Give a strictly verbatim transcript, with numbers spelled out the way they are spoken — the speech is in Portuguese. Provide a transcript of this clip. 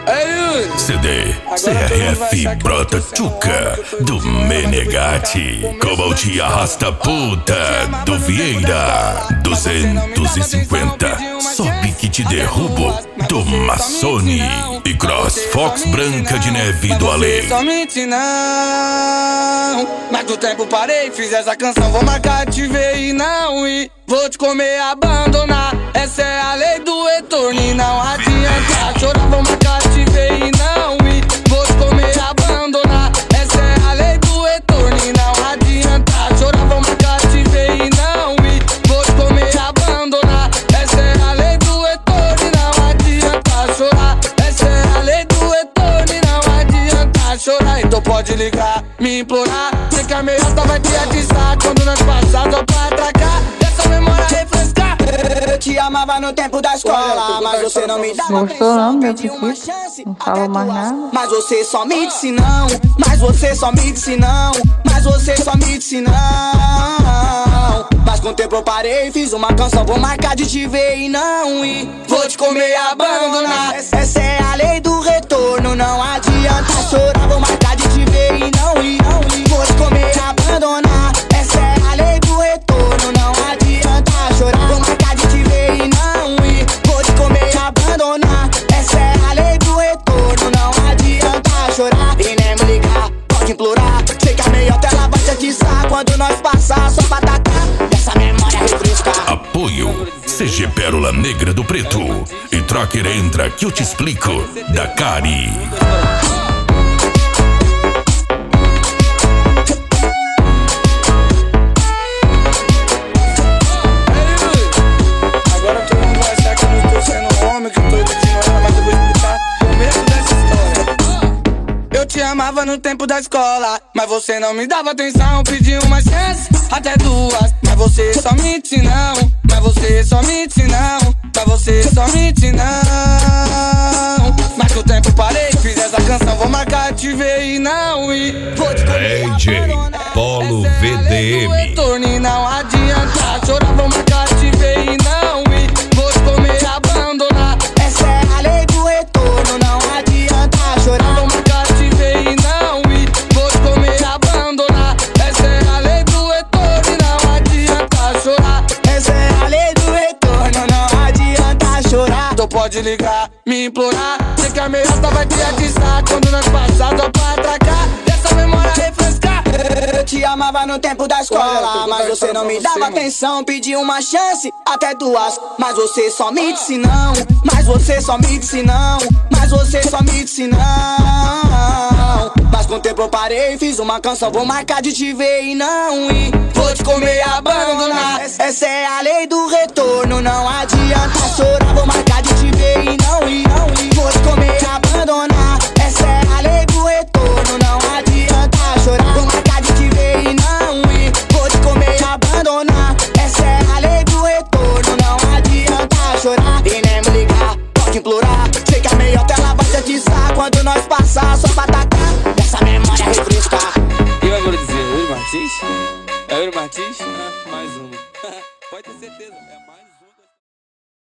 C D C R F Brota Tchuca do Menegatti. Cobalt Arrasta Puta do Vieira. Duzentos e cinquenta Sobe que te derrubo do Massoni. E Cross Fox Branca de Neve do Ale. Somente não. Mas do tempo parei, fiz essa canção, vou marcar, te ver e não ir. Vou te comer, abandonar. Essa é a lei do retorno e não adianta chorar, vou marcar, te ver e não ir. Vou te comer, abandonar. Essa é a lei do retorno e não adianta chorar, vou marcar, te ver e não ir. Vou te comer, abandonar. Essa é a lei do retorno e não adianta chorar. Essa é a lei do retorno e não adianta chorar. Então pode ligar, me implorar. Sei que a meiota vai te atiçar quando nós passar só pra atracar. Essa memória refrescar. Eu te amava no tempo da escola, mas você não me dava atenção, pedi uma chance, até duas. Mas você só me disse não, mas você só me disse não, mas você só me disse não. Mas com o tempo eu parei, fiz uma canção, vou marcar de te ver e não ir. Vou te comer e abandonar. Essa é a lei do retorno, não adianta chorar, vou marcar de te ver e não ir. Vou te comer e abandonar. Essa é a lei do retorno, não adianta chorar, vou marcar de te ver e não ir. Vou te comer e abandonar. Essa é a lei do retorno, não adianta chorar e nem me ligar, pode implorar. Sei que a meiota ela vai te atiçar quando nós passar só pra atacar. Essa memória refrescar. Apoio C G Pérola Negra do Preto e Tracker Entra que eu te explico da Cari. Te amava no tempo da escola, mas você não me dava atenção, pedi uma chance, até duas. Mas você só me disse não, mas você só me disse não, mas você só me disse não. Mas com o tempo parei, fiz essa canção, vou marcar, te ver e não ir. Vou te D J Polo V D M. Retorno e não adianta chorar, vou marcar, te ver e não ir. Vou te comer e abandonar. Essa é a lei do retorno, não adianta chorar, vou marcar, te ver e não ir. Vou te comer e abandonar. Essa é a lei do retorno e não adianta chorar. Essa é a lei do retorno, não adianta chorar. Então pode ligar, me implorar. Sei que a meiota vai te atiçar quando nós passar só pra atracar. Essa memória refrescar. Eu te amava no tempo da escola, mas você não me dava atenção, pedi uma chance, até duas. Mas você só me disse não, mas você só me disse não, mas você só me disse não. Mas com o tempo eu parei, fiz uma canção, vou marcar de te ver e não ir. Vou te comer e abandonar. Essa é a lei do retorno, não adianta chorar, vou marcar de te ver e não ir. Vou te comer e abandonar. Essa é a lei do retorno, não adianta chorar, vou marcar de te ver e não ir. Vou te comer e abandonar. Essa é a lei do retorno, não adianta chorar e nem me ligar, pode implorar. Sei que a meiota ela vai te atiçar quando nós passar só pra